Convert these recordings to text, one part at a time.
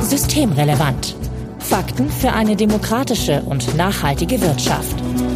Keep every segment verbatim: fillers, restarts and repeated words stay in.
Systemrelevant. Fakten für eine demokratische und nachhaltige Wirtschaft.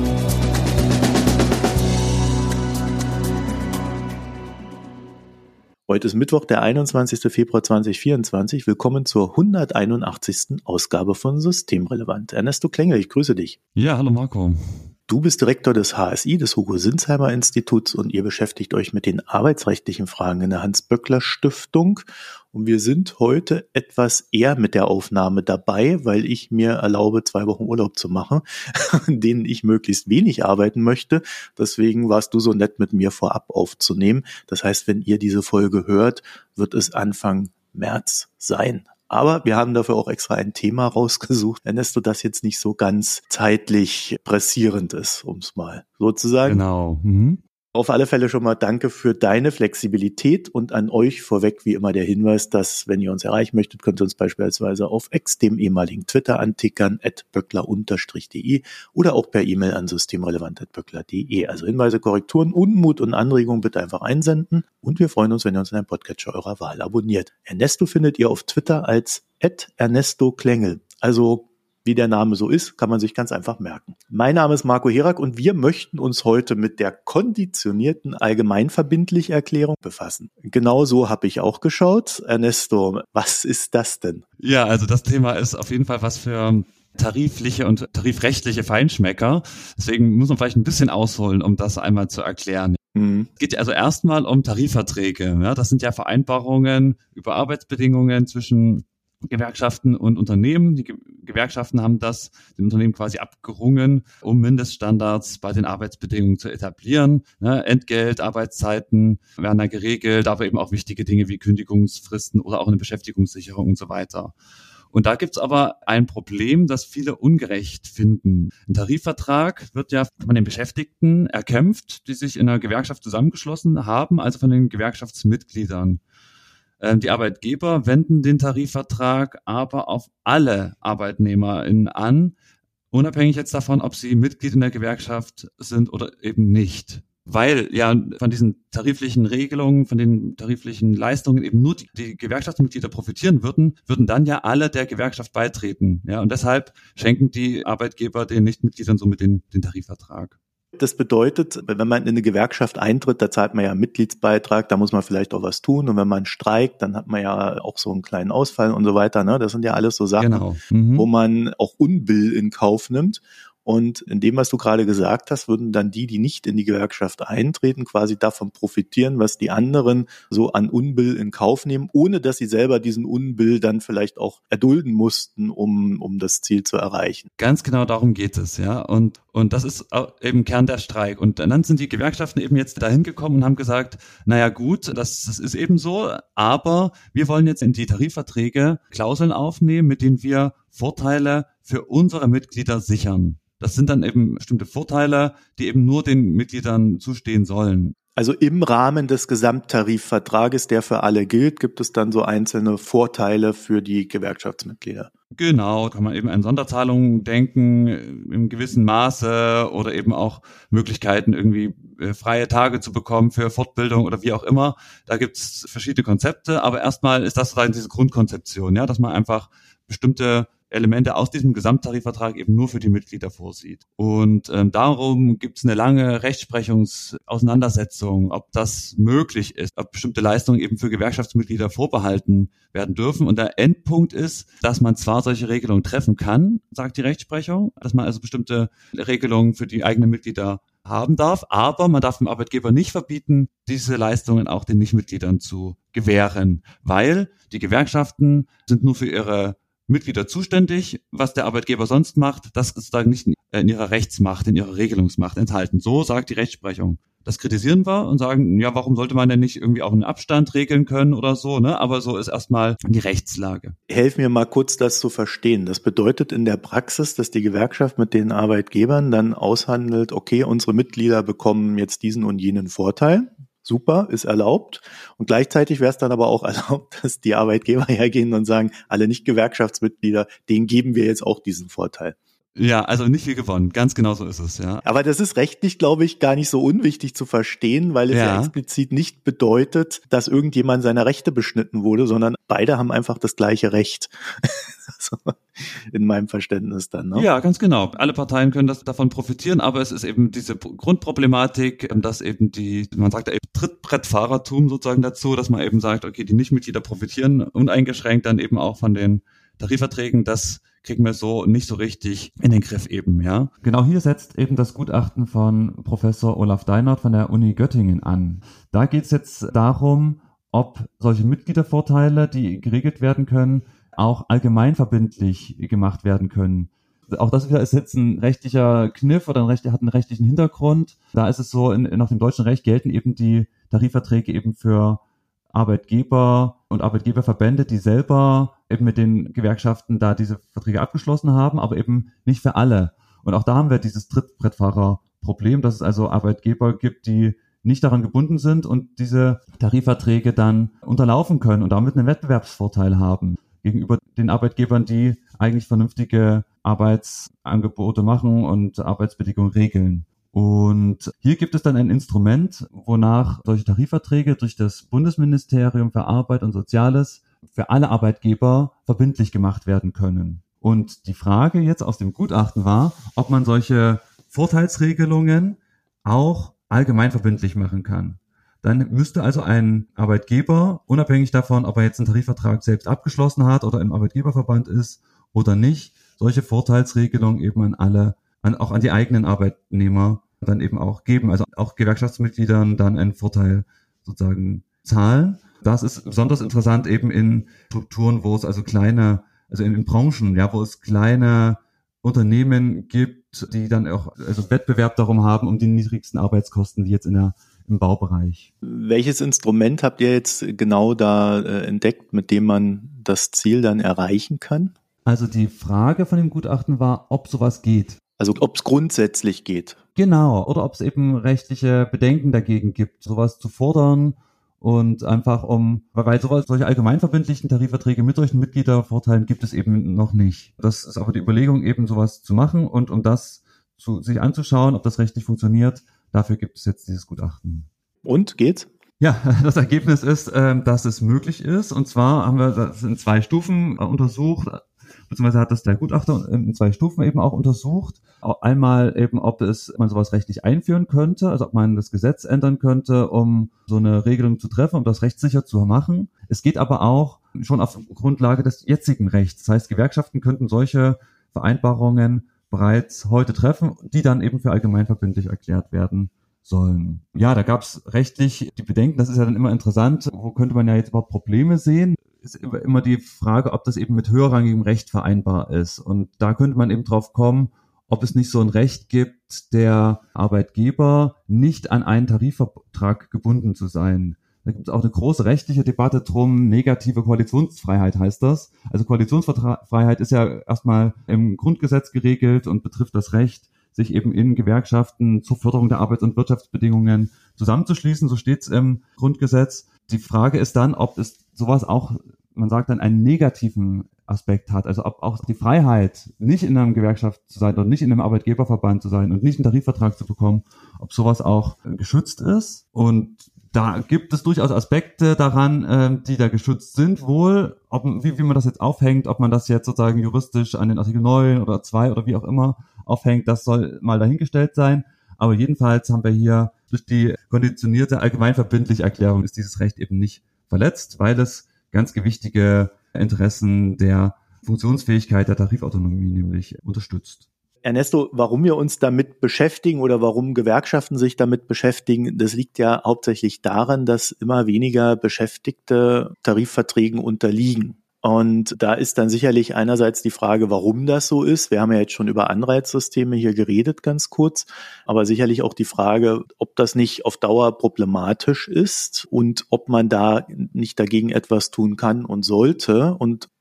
Heute ist Mittwoch, der einundzwanzigster Februar zweitausendvierundzwanzig. Willkommen zur hunderteinundachtzigsten Ausgabe von Systemrelevant. Ernesto Klengel, ich grüße dich. Ja, hallo Marco. Du bist Direktor des H S I, des Hugo-Sinsheimer-Instituts, und ihr beschäftigt euch mit den arbeitsrechtlichen Fragen in der Hans-Böckler-Stiftung. Und wir sind heute etwas eher mit der Aufnahme dabei, weil ich mir erlaube, zwei Wochen Urlaub zu machen, in denen ich möglichst wenig arbeiten möchte. Deswegen warst du so nett, mit mir vorab aufzunehmen. Das heißt, wenn ihr diese Folge hört, wird es Anfang März sein. Aber wir haben dafür auch extra ein Thema rausgesucht, Ernesto, das jetzt nicht so ganz zeitlich pressierend ist, um es mal so zu sagen. Genau. Mhm. Auf alle Fälle schon mal danke für deine Flexibilität und an euch vorweg wie immer der Hinweis, dass, wenn ihr uns erreichen möchtet, könnt ihr uns beispielsweise auf X, dem ehemaligen Twitter, antickern, at böckler-de oder auch per E-Mail an systemrelevant at böckler punkt de. Also Hinweise, Korrekturen, Unmut und Anregungen bitte einfach einsenden und wir freuen uns, wenn ihr uns in einem Podcatcher eurer Wahl abonniert. Ernesto findet ihr auf Twitter als at Ernesto Klengel. Also wie der Name so ist, kann man sich ganz einfach merken. Mein Name ist Marco Herak und wir möchten uns heute mit der konditionierten Allgemeinverbindlicherklärung befassen. Genau so habe ich auch geschaut. Ernesto, was ist das denn? Ja, also das Thema ist auf jeden Fall was für tarifliche und tarifrechtliche Feinschmecker. Deswegen muss man vielleicht ein bisschen ausholen, um das einmal zu erklären. Mhm. Es geht also erstmal um Tarifverträge. Ja, das sind ja Vereinbarungen über Arbeitsbedingungen zwischen Gewerkschaften und Unternehmen. Die Ge- Gewerkschaften haben das den Unternehmen quasi abgerungen, um Mindeststandards bei den Arbeitsbedingungen zu etablieren. Ne, Entgelt, Arbeitszeiten werden da geregelt, aber eben auch wichtige Dinge wie Kündigungsfristen oder auch eine Beschäftigungssicherung und so weiter. Und da gibt's aber ein Problem, das viele ungerecht finden. Ein Tarifvertrag wird ja von den Beschäftigten erkämpft, die sich in einer Gewerkschaft zusammengeschlossen haben, also von den Gewerkschaftsmitgliedern. Die Arbeitgeber wenden den Tarifvertrag aber auf alle ArbeitnehmerInnen an, unabhängig jetzt davon, ob sie Mitglied in der Gewerkschaft sind oder eben nicht. Weil ja von diesen tariflichen Regelungen, von den tariflichen Leistungen eben nur die, die Gewerkschaftsmitglieder profitieren würden, würden dann ja alle der Gewerkschaft beitreten. Ja, und deshalb schenken die Arbeitgeber den Nichtmitgliedern somit den, den Tarifvertrag. Das bedeutet, wenn man in eine Gewerkschaft eintritt, da zahlt man ja einen Mitgliedsbeitrag, da muss man vielleicht auch was tun. Und wenn man streikt, dann hat man ja auch so einen kleinen Ausfall und so weiter. Ne? Das sind ja alles so Sachen, genau. mhm. wo man auch Unbill in Kauf nimmt. Und in dem, was du gerade gesagt hast, würden dann die, die nicht in die Gewerkschaft eintreten, quasi davon profitieren, was die anderen so an Unbill in Kauf nehmen, ohne dass sie selber diesen Unbill dann vielleicht auch erdulden mussten, um um das Ziel zu erreichen. Ganz genau darum geht es, ja. Und und das ist eben Kern der Streik. Und dann sind die Gewerkschaften eben jetzt dahin gekommen und haben gesagt, naja gut, das, das ist eben so, aber wir wollen jetzt in die Tarifverträge Klauseln aufnehmen, mit denen wir Vorteile für unsere Mitglieder sichern. Das sind dann eben bestimmte Vorteile, die eben nur den Mitgliedern zustehen sollen. Also im Rahmen des Gesamttarifvertrages, der für alle gilt, gibt es dann so einzelne Vorteile für die Gewerkschaftsmitglieder. Genau, kann man eben an Sonderzahlungen denken, im gewissen Maße oder eben auch Möglichkeiten, irgendwie äh, freie Tage zu bekommen für Fortbildung oder wie auch immer. Da gibt's verschiedene Konzepte, aber erstmal ist das sozusagen diese Grundkonzeption, ja, dass man einfach bestimmte Elemente aus diesem Gesamttarifvertrag eben nur für die Mitglieder vorsieht. Und ähm, darum gibt es eine lange Rechtsprechungsauseinandersetzung, ob das möglich ist, ob bestimmte Leistungen eben für Gewerkschaftsmitglieder vorbehalten werden dürfen. Und der Endpunkt ist, dass man zwar solche Regelungen treffen kann, sagt die Rechtsprechung, dass man also bestimmte Regelungen für die eigenen Mitglieder haben darf, aber man darf dem Arbeitgeber nicht verbieten, diese Leistungen auch den Nichtmitgliedern zu gewähren, weil die Gewerkschaften sind nur für ihre Mitglieder zuständig. Was der Arbeitgeber sonst macht, das ist sozusagen nicht in ihrer Rechtsmacht, in ihrer Regelungsmacht enthalten. So sagt die Rechtsprechung. Das kritisieren wir und sagen, ja, warum sollte man denn nicht irgendwie auch einen Abstand regeln können oder so, ne? Aber so ist erstmal die Rechtslage. Helf mir mal kurz, das zu verstehen. Das bedeutet in der Praxis, dass die Gewerkschaft mit den Arbeitgebern dann aushandelt, okay, unsere Mitglieder bekommen jetzt diesen und jenen Vorteil. Super, ist erlaubt. Und gleichzeitig wäre es dann aber auch erlaubt, dass die Arbeitgeber hergehen und sagen, alle Nicht-Gewerkschaftsmitglieder, denen geben wir jetzt auch diesen Vorteil. Ja, also nicht viel gewonnen. Ganz genau so ist es, ja. Aber das ist rechtlich, glaube ich, gar nicht so unwichtig zu verstehen, weil es ja, ja explizit nicht bedeutet, dass irgendjemand seiner Rechte beschnitten wurde, sondern beide haben einfach das gleiche Recht. So, in meinem Verständnis dann, ne? Ja, ganz genau. Alle Parteien können das davon profitieren, aber es ist eben diese Grundproblematik, dass eben die, man sagt ja eben Trittbrettfahrertum sozusagen dazu, dass man eben sagt, okay, die Nichtmitglieder profitieren uneingeschränkt dann eben auch von den Tarifverträgen, das kriegen wir so nicht so richtig in den Griff eben, ja. Genau, hier setzt eben das Gutachten von Professor Olaf Deinert von der Uni Göttingen an. Da geht es jetzt darum, ob solche Mitgliedervorteile, die geregelt werden können, auch allgemeinverbindlich gemacht werden können. Auch das wieder ist jetzt ein rechtlicher Kniff oder ein recht, hat einen rechtlichen Hintergrund. Da ist es so, in, nach dem deutschen Recht gelten eben die Tarifverträge eben für Arbeitgeber und Arbeitgeberverbände, die selber eben mit den Gewerkschaften da diese Verträge abgeschlossen haben, aber eben nicht für alle. Und auch da haben wir dieses Trittbrettfahrerproblem, dass es also Arbeitgeber gibt, die nicht daran gebunden sind und diese Tarifverträge dann unterlaufen können und damit einen Wettbewerbsvorteil haben gegenüber den Arbeitgebern, die eigentlich vernünftige Arbeitsangebote machen und Arbeitsbedingungen regeln. Und hier gibt es dann ein Instrument, wonach solche Tarifverträge durch das Bundesministerium für Arbeit und Soziales für alle Arbeitgeber verbindlich gemacht werden können. Und die Frage jetzt aus dem Gutachten war, ob man solche Vorteilsregelungen auch allgemein verbindlich machen kann. Dann müsste also ein Arbeitgeber, unabhängig davon, ob er jetzt einen Tarifvertrag selbst abgeschlossen hat oder im Arbeitgeberverband ist oder nicht, solche Vorteilsregelungen eben an alle, an, auch an die eigenen Arbeitnehmer dann eben auch geben. Also auch Gewerkschaftsmitgliedern dann einen Vorteil sozusagen zahlen. Das ist besonders interessant eben in Strukturen, wo es also kleine, also in, in Branchen, ja, wo es kleine Unternehmen gibt, die dann auch also Wettbewerb darum haben, um die niedrigsten Arbeitskosten, wie jetzt in der im Baubereich. Welches Instrument habt ihr jetzt genau da äh, entdeckt, mit dem man das Ziel dann erreichen kann? Also die Frage von dem Gutachten war, ob sowas geht. Also ob es grundsätzlich geht. Genau, oder ob es eben rechtliche Bedenken dagegen gibt, sowas zu fordern und einfach um, weil sowas, solche allgemeinverbindlichen Tarifverträge mit solchen Mitgliedervorteilen gibt es eben noch nicht. Das ist aber die Überlegung, eben sowas zu machen und um das zu, sich anzuschauen, ob das rechtlich funktioniert. Dafür gibt es jetzt dieses Gutachten. Und, geht's? Ja, das Ergebnis ist, dass es möglich ist. Und zwar haben wir das in zwei Stufen untersucht, beziehungsweise hat das der Gutachter in zwei Stufen eben auch untersucht. Einmal eben, ob es man sowas rechtlich einführen könnte, also ob man das Gesetz ändern könnte, um so eine Regelung zu treffen, um das rechtssicher zu machen. Es geht aber auch schon auf Grundlage des jetzigen Rechts. Das heißt, Gewerkschaften könnten solche Vereinbarungen bereits heute treffen, die dann eben für allgemeinverbindlich erklärt werden sollen. Ja, da gab es rechtlich die Bedenken, das ist ja dann immer interessant, wo könnte man ja jetzt überhaupt Probleme sehen? Ist immer die Frage, ob das eben mit höherrangigem Recht vereinbar ist. Und da könnte man eben drauf kommen, ob es nicht so ein Recht gibt, der Arbeitgeber nicht an einen Tarifvertrag gebunden zu sein. Da gibt es auch eine große rechtliche Debatte drum, negative Koalitionsfreiheit heißt das. Also Koalitionsfreiheit ist ja erstmal im Grundgesetz geregelt und betrifft das Recht, sich eben in Gewerkschaften zur Förderung der Arbeits- und Wirtschaftsbedingungen zusammenzuschließen, so steht es im Grundgesetz. Die Frage ist dann, ob es sowas auch, man sagt dann, einen negativen Aspekt hat, also ob auch die Freiheit, nicht in einer Gewerkschaft zu sein oder nicht in einem Arbeitgeberverband zu sein und nicht einen Tarifvertrag zu bekommen, ob sowas auch geschützt ist. Und da gibt es durchaus Aspekte daran, äh, die da geschützt sind, wohl, ob, wie, wie man das jetzt aufhängt, ob man das jetzt sozusagen juristisch an den Artikel neun oder zwei oder wie auch immer aufhängt, das soll mal dahingestellt sein. Aber jedenfalls haben wir hier durch die konditionierte allgemeinverbindliche Erklärung ist dieses Recht eben nicht verletzt, weil es ganz gewichtige Interessen der Funktionsfähigkeit der Tarifautonomie nämlich unterstützt. Ernesto, warum wir uns damit beschäftigen oder warum Gewerkschaften sich damit beschäftigen, das liegt ja hauptsächlich daran, dass immer weniger Beschäftigte Tarifverträgen unterliegen. Und da ist dann sicherlich einerseits die Frage, warum das so ist. Wir haben ja jetzt schon über Anreizsysteme hier geredet, ganz kurz. Aber sicherlich auch die Frage, ob das nicht auf Dauer problematisch ist und ob man da nicht dagegen etwas tun kann und sollte. Und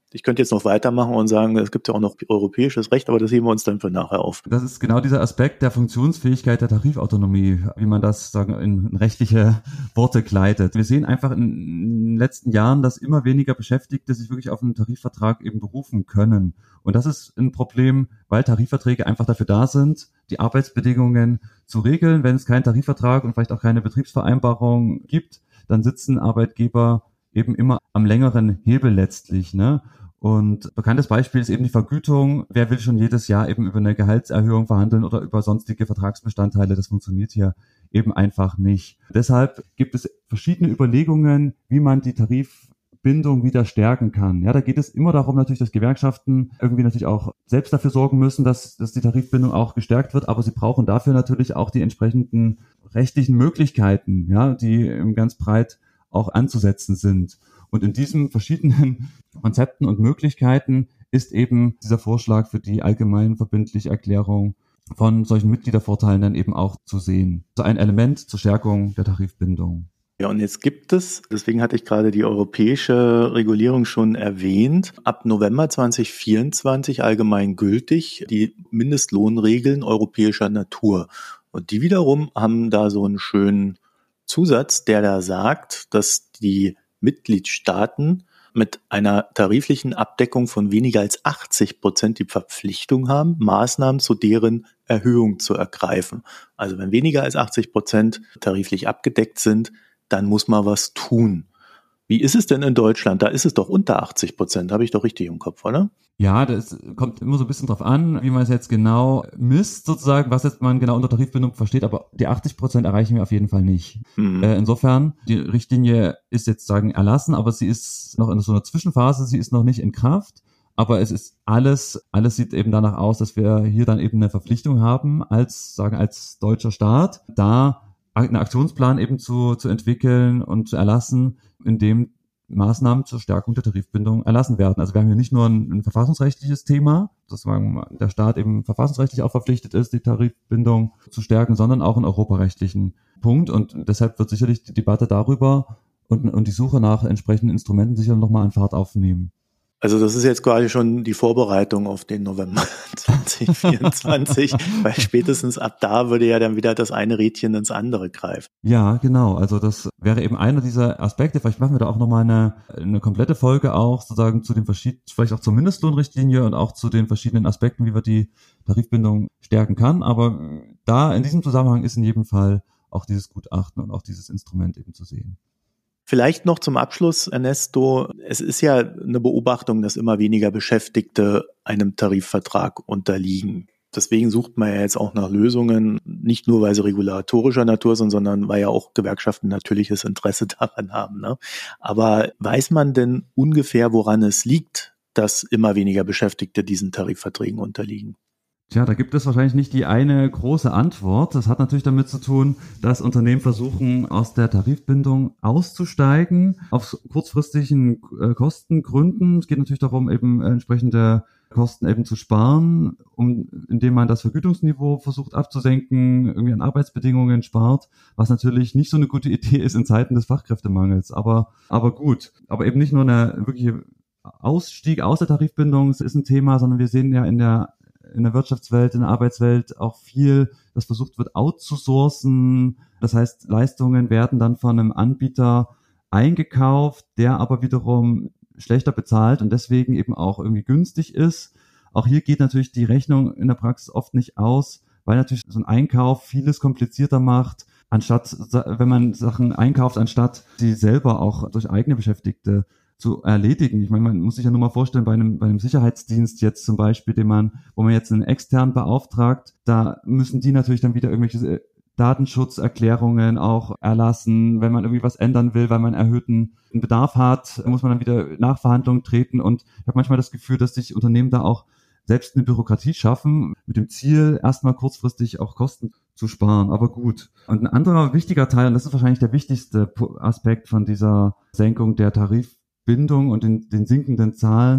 Ich könnte jetzt noch weitermachen und sagen, es gibt ja auch noch europäisches Recht, aber das heben wir uns dann für nachher auf. Das ist genau dieser Aspekt der Funktionsfähigkeit der Tarifautonomie, wie man das sagen in rechtliche Worte kleidet. Wir sehen einfach in den letzten Jahren, dass immer weniger Beschäftigte sich wirklich auf einen Tarifvertrag eben berufen können. Und das ist ein Problem, weil Tarifverträge einfach dafür da sind, die Arbeitsbedingungen zu regeln. Wenn es keinen Tarifvertrag und vielleicht auch keine Betriebsvereinbarung gibt, dann sitzen Arbeitgeber eben immer am längeren Hebel letztlich, ne? Und bekanntes Beispiel ist eben die Vergütung. Wer will schon jedes Jahr eben über eine Gehaltserhöhung verhandeln oder über sonstige Vertragsbestandteile? Das funktioniert hier eben einfach nicht. Deshalb gibt es verschiedene Überlegungen, wie man die Tarifbindung wieder stärken kann. Ja, da geht es immer darum natürlich, dass Gewerkschaften irgendwie natürlich auch selbst dafür sorgen müssen, dass, dass die Tarifbindung auch gestärkt wird. Aber sie brauchen dafür natürlich auch die entsprechenden rechtlichen Möglichkeiten, ja, die ganz breit auch anzusetzen sind. Und in diesen verschiedenen Konzepten und Möglichkeiten ist eben dieser Vorschlag für die allgemein verbindliche Erklärung von solchen Mitgliedervorteilen dann eben auch zu sehen. So ein Element zur Stärkung der Tarifbindung. Ja, und jetzt gibt es, deswegen hatte ich gerade die europäische Regulierung schon erwähnt, ab November zwanzig vierundzwanzig allgemein gültig die Mindestlohnregeln europäischer Natur. Und die wiederum haben da so einen schönen Zusatz, der da sagt, dass die Mitgliedstaaten mit einer tariflichen Abdeckung von weniger als achtzig Prozent die Verpflichtung haben, Maßnahmen zu deren Erhöhung zu ergreifen. Also wenn weniger als achtzig Prozent tariflich abgedeckt sind, dann muss man was tun. Wie ist es denn in Deutschland? Da ist es doch unter achtzig Prozent, habe ich doch richtig im Kopf, oder? Ja, das kommt immer so ein bisschen drauf an, wie man es jetzt genau misst, sozusagen, was jetzt man genau unter Tarifbindung versteht, aber die achtzig Prozent erreichen wir auf jeden Fall nicht. Mhm. Äh, insofern, die Richtlinie ist jetzt sagen erlassen, aber sie ist noch in so einer Zwischenphase, sie ist noch nicht in Kraft, aber es ist alles, alles sieht eben danach aus, dass wir hier dann eben eine Verpflichtung haben, als, sagen, als deutscher Staat, da einen Aktionsplan eben zu, zu entwickeln und zu erlassen, in dem Maßnahmen zur Stärkung der Tarifbindung erlassen werden. Also wir haben hier nicht nur ein, ein verfassungsrechtliches Thema, dass der Staat eben verfassungsrechtlich auch verpflichtet ist, die Tarifbindung zu stärken, sondern auch einen europarechtlichen Punkt. Und deshalb wird sicherlich die Debatte darüber und, und die Suche nach entsprechenden Instrumenten sicher nochmal an Fahrt aufnehmen. Also das ist jetzt quasi schon die Vorbereitung auf den November zwanzig vierundzwanzig, weil spätestens ab da würde ja dann wieder das eine Rädchen ins andere greifen. Ja, genau. Also das wäre eben einer dieser Aspekte. Vielleicht machen wir da auch nochmal eine, eine komplette Folge auch sozusagen zu den verschiedenen, vielleicht auch zur Mindestlohnrichtlinie und auch zu den verschiedenen Aspekten, wie wir die Tarifbindung stärken kann. Aber da in diesem Zusammenhang ist in jedem Fall auch dieses Gutachten und auch dieses Instrument eben zu sehen. Vielleicht noch zum Abschluss, Ernesto. Es ist ja eine Beobachtung, dass immer weniger Beschäftigte einem Tarifvertrag unterliegen. Deswegen sucht man ja jetzt auch nach Lösungen, nicht nur weil sie regulatorischer Natur sind, sondern weil ja auch Gewerkschaften natürliches Interesse daran haben, ne? Aber weiß man denn ungefähr, woran es liegt, dass immer weniger Beschäftigte diesen Tarifverträgen unterliegen? Tja, da gibt es wahrscheinlich nicht die eine große Antwort. Das hat natürlich damit zu tun, dass Unternehmen versuchen, aus der Tarifbindung auszusteigen, aus kurzfristigen äh, Kostengründen. Es geht natürlich darum, eben entsprechende Kosten eben zu sparen, um, indem man das Vergütungsniveau versucht abzusenken, irgendwie an Arbeitsbedingungen spart, was natürlich nicht so eine gute Idee ist in Zeiten des Fachkräftemangels. Aber, aber gut. Aber eben nicht nur eine wirkliche Ausstieg aus der Tarifbindung ist ein Thema, sondern wir sehen ja in der in der Wirtschaftswelt, in der Arbeitswelt auch viel, das versucht wird outzusourcen. Das heißt, Leistungen werden dann von einem Anbieter eingekauft, der aber wiederum schlechter bezahlt und deswegen eben auch irgendwie günstig ist. Auch hier geht natürlich die Rechnung in der Praxis oft nicht aus, weil natürlich so ein Einkauf vieles komplizierter macht, anstatt, wenn man Sachen einkauft, anstatt sie selber auch durch eigene Beschäftigte zu erledigen. Ich meine, man muss sich ja nur mal vorstellen, bei einem, bei einem Sicherheitsdienst jetzt zum Beispiel, den man, wo man jetzt einen extern beauftragt, da müssen die natürlich dann wieder irgendwelche Datenschutzerklärungen auch erlassen. Wenn man irgendwie was ändern will, weil man erhöhten Bedarf hat, muss man dann wieder Nachverhandlungen treten. Und ich habe manchmal das Gefühl, dass sich Unternehmen da auch selbst eine Bürokratie schaffen, mit dem Ziel, erstmal kurzfristig auch Kosten zu sparen. Aber gut. Und ein anderer wichtiger Teil, und das ist wahrscheinlich der wichtigste Aspekt von dieser Senkung der Tarif Bindung und den, den sinkenden Zahlen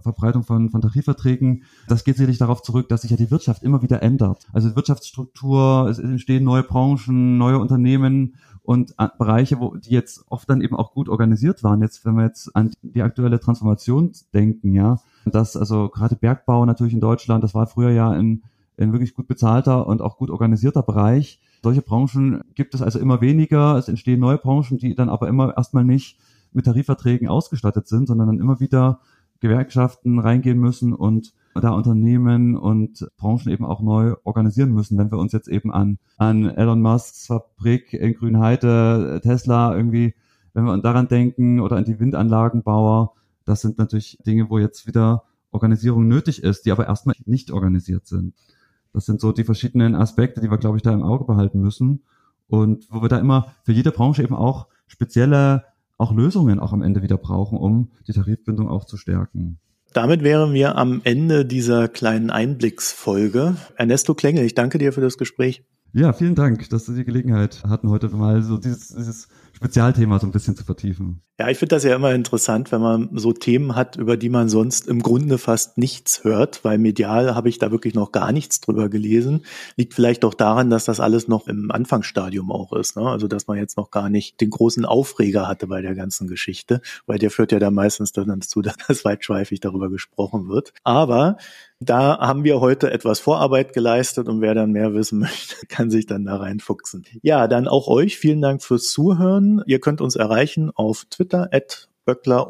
Verbreitung von, von Tarifverträgen, das geht sicherlich darauf zurück, dass sich ja die Wirtschaft immer wieder ändert. Also die Wirtschaftsstruktur, es entstehen neue Branchen, neue Unternehmen und Bereiche, wo die jetzt oft dann eben auch gut organisiert waren. Jetzt, wenn wir jetzt an die aktuelle Transformation denken, ja, dass also gerade Bergbau natürlich in Deutschland, das war früher ja ein, ein wirklich gut bezahlter und auch gut organisierter Bereich. Solche Branchen gibt es also immer weniger. Es entstehen neue Branchen, die dann aber immer erstmal nicht mit Tarifverträgen ausgestattet sind, sondern dann immer wieder Gewerkschaften reingehen müssen und da Unternehmen und Branchen eben auch neu organisieren müssen. Wenn wir uns jetzt eben an, an Elon Musks Fabrik in Grünheide, Tesla irgendwie, wenn wir daran denken oder an die Windanlagenbauer, das sind natürlich Dinge, wo jetzt wieder Organisierung nötig ist, die aber erstmal nicht organisiert sind. Das sind so die verschiedenen Aspekte, die wir, glaube ich, da im Auge behalten müssen und wo wir da immer für jede Branche eben auch spezielle auch Lösungen auch am Ende wieder brauchen, um die Tarifbindung auch zu stärken. Damit wären wir am Ende dieser kleinen Einblicksfolge. Ernesto Klengel, ich danke dir für das Gespräch. Ja, vielen Dank, dass wir die Gelegenheit hatten, heute mal so dieses, dieses Spezialthema so ein bisschen zu vertiefen. Ja, ich finde das ja immer interessant, wenn man so Themen hat, über die man sonst im Grunde fast nichts hört, weil medial habe ich da wirklich noch gar nichts drüber gelesen. Liegt vielleicht auch daran, dass das alles noch im Anfangsstadium auch ist, ne? Also dass man jetzt noch gar nicht den großen Aufreger hatte bei der ganzen Geschichte, weil der führt ja dann meistens dann dazu, dass weitschweifig darüber gesprochen wird. Aber da haben wir heute etwas Vorarbeit geleistet und wer dann mehr wissen möchte, kann sich dann da reinfuchsen. Ja, dann auch euch vielen Dank fürs Zuhören. Ihr könnt uns erreichen auf Twitter at böckler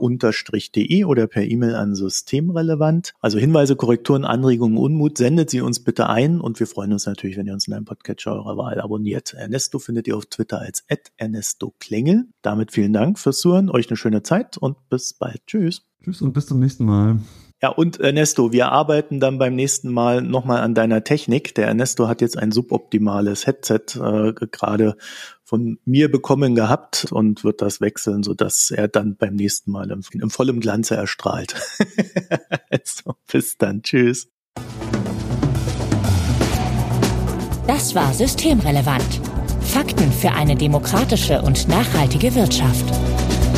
de oder per E-Mail an systemrelevant. Also Hinweise, Korrekturen, Anregungen, Unmut, sendet sie uns bitte ein und wir freuen uns natürlich, wenn ihr uns in einem Podcatcher eurer Wahl abonniert. Ernesto findet ihr auf Twitter als at Ernesto Klengel. Damit vielen Dank fürs Zuhören, euch eine schöne Zeit und bis bald. Tschüss. Tschüss und bis zum nächsten Mal. Ja, und Ernesto, wir arbeiten dann beim nächsten Mal nochmal an deiner Technik. Der Ernesto hat jetzt ein suboptimales Headset äh, gerade von mir bekommen gehabt und wird das wechseln, sodass er dann beim nächsten Mal im, im vollen Glanze erstrahlt. Also, bis dann. Tschüss. Das war Systemrelevant. Fakten für eine demokratische und nachhaltige Wirtschaft.